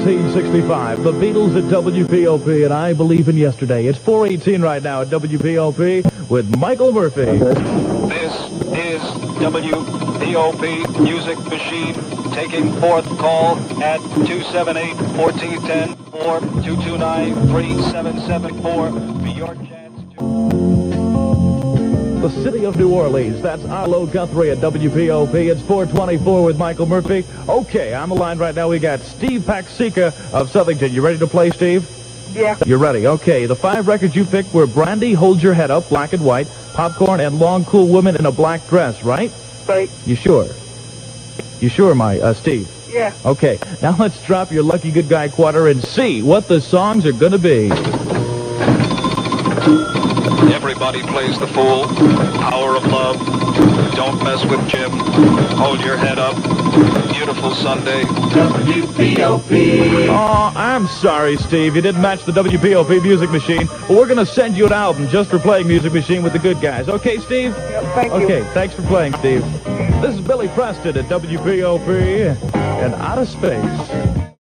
1965, the Beatles at WPOP, and I Believe in Yesterday. It's 4:18 right now at WPOP with Michael Murphy. This is WPOP Music Machine taking fourth call at 278-1410 or 229-3774 for your chance to... The city of New Orleans, that's Arlo Guthrie at WPOP. It's 4:24 with Michael Murphy. Okay, on the line right now we got Steve Paxica of Southington. You ready to play, Steve? Yeah. You're ready. Okay, the 5 records you picked were Brandy, Hold Your Head Up, Black and White, Popcorn, and Long Cool Woman in a Black Dress, right? Right. You sure? You sure, Steve? Yeah. Okay, now let's drop your lucky good guy quarter and see what the songs are going to be. Everybody plays the fool. Power of love. Don't mess with Jim. Hold your head up. Beautiful Sunday. WPOP. Oh, I'm sorry, Steve. You didn't match the WPOP Music Machine, but we're going to send you an album just for playing Music Machine with the good guys. Okay, Steve? Yeah, thank you. Okay, thanks for playing, Steve. This is Billy Preston at WPOP and Out of Space.